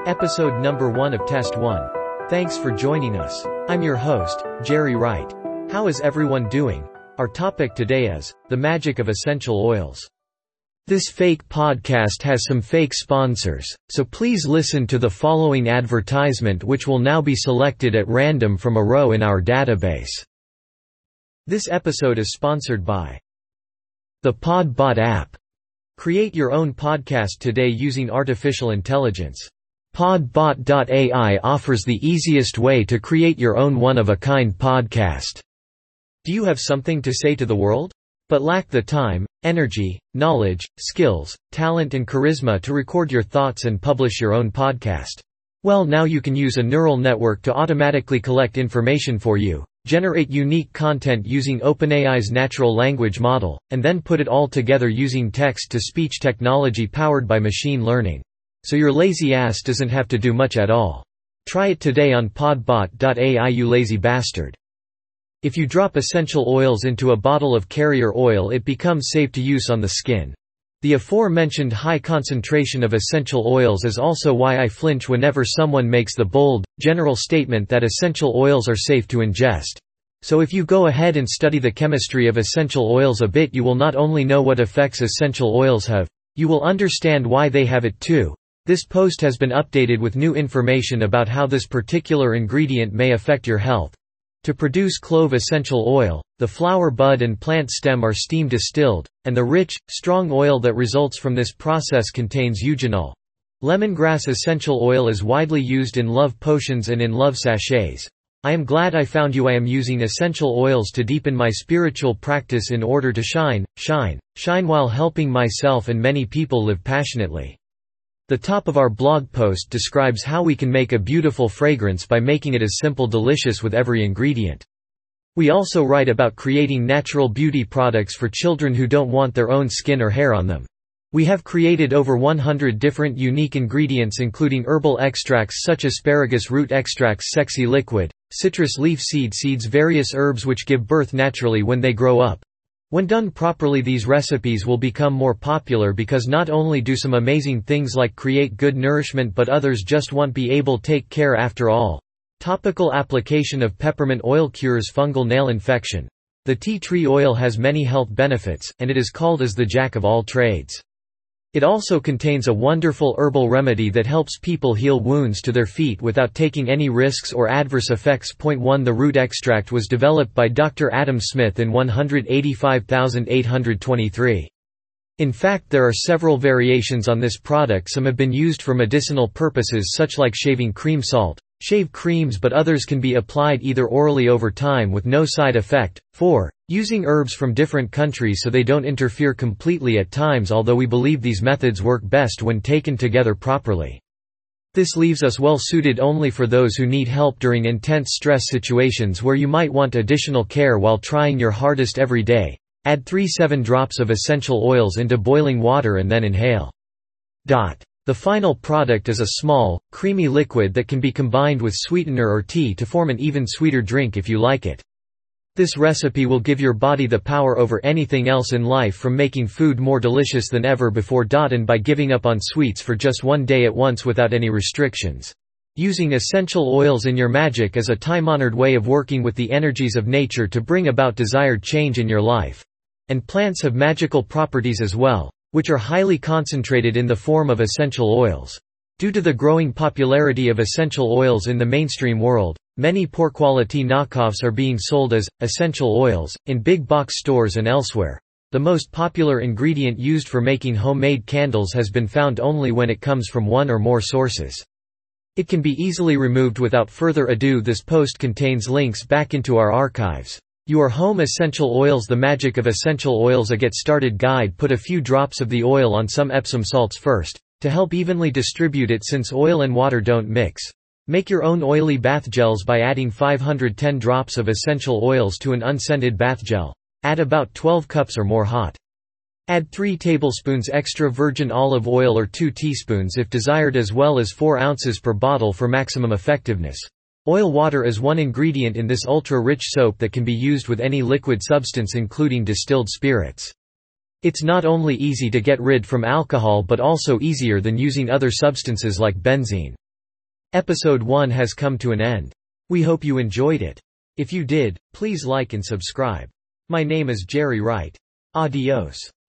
Episode number 1 of Test 1. Thanks for joining us. I'm your host, Jerry Wright. How is everyone doing? Our topic today is the magic of essential oils. This fake podcast has some fake sponsors, so please listen to the following advertisement, which will now be selected at random from a row in our database. This episode is sponsored by the Podbot app. Create your own podcast today using artificial intelligence. Podbot.ai offers the easiest way to create your own one-of-a-kind podcast. Do you have something to say to the world, but lack the time, energy, knowledge, skills, talent and charisma to record your thoughts and publish your own podcast? Well, now you can use a neural network to automatically collect information for you, generate unique content using OpenAI's natural language model, and then put it all together using text-to-speech technology powered by machine learning. So your lazy ass doesn't have to do much at all. Try it today on podbot.ai, you lazy bastard. If you drop essential oils into a bottle of carrier oil, it becomes safe to use on the skin. The aforementioned high concentration of essential oils is also why I flinch whenever someone makes the bold, general statement that essential oils are safe to ingest. So if you go ahead and study the chemistry of essential oils a bit, you will not only know what effects essential oils have, you will understand why they have it too. This post has been updated with new information about how this particular ingredient may affect your health. To produce clove essential oil, the flower bud and plant stem are steam distilled, and the rich, strong oil that results from this process contains eugenol. Lemongrass essential oil is widely used in love potions and in love sachets. I am glad I found you. I am using essential oils to deepen my spiritual practice in order to shine while helping myself and many people live passionately. The top of our blog post describes how we can make a beautiful fragrance by making it as simple delicious with every ingredient. We also write about creating natural beauty products for children who don't want their own skin or hair on them. We have created over 100 different unique ingredients, including herbal extracts such as asparagus root extracts, sexy liquid, citrus leaf seeds, various herbs which give birth naturally when they grow up. When done properly, these recipes will become more popular because not only do some amazing things like create good nourishment, but others just won't be able to take care after all. Topical application of peppermint oil cures fungal nail infection. The tea tree oil has many health benefits, and it is called as the jack of all trades. It also contains a wonderful herbal remedy that helps people heal wounds to their feet without taking any risks or adverse effects. Point 1. The root extract was developed by Dr. Adam Smith in 185,823. In fact, there are several variations on this product. Some have been used for medicinal purposes such like shaving cream, shave creams, but others can be applied either orally over time with no side effect. 4. Using herbs from different countries so they don't interfere completely at times, although we believe these methods work best when taken together properly. This leaves us well suited only for those who need help during intense stress situations where you might want additional care while trying your hardest every day. Add 3-7 drops of essential oils into boiling water and then inhale. The final product is a small, creamy liquid that can be combined with sweetener or tea to form an even sweeter drink if you like it. This recipe will give your body the power over anything else in life, from making food more delicious than ever before. And by giving up on sweets for just one day at once without any restrictions. Using essential oils in your magic is a time-honored way of working with the energies of nature to bring about desired change in your life. And plants have magical properties as well, which are highly concentrated in the form of essential oils. Due to the growing popularity of essential oils in the mainstream world, many poor-quality knockoffs are being sold as essential oils in big box stores and elsewhere. The most popular ingredient used for making homemade candles has been found only when it comes from one or more sources. It can be easily removed without further ado. This post contains links back into our archives. Your home essential oils. The magic of essential oils. A get started guide. Put a few drops of the oil on some Epsom salts first, to help evenly distribute it since oil and water don't mix. Make your own oily bath gels by adding 510 drops of essential oils to an unscented bath gel. Add about 12 cups or more hot. Add 3 tablespoons extra virgin olive oil or 2 teaspoons if desired, as well as 4 ounces per bottle for maximum effectiveness. Oil water is one ingredient in this ultra-rich soap that can be used with any liquid substance including distilled spirits. It's not only easy to get rid from alcohol but also easier than using other substances like benzene. Episode 1 has come to an end. We hope you enjoyed it. If you did, please like and subscribe. My name is Jerry Wright. Adios.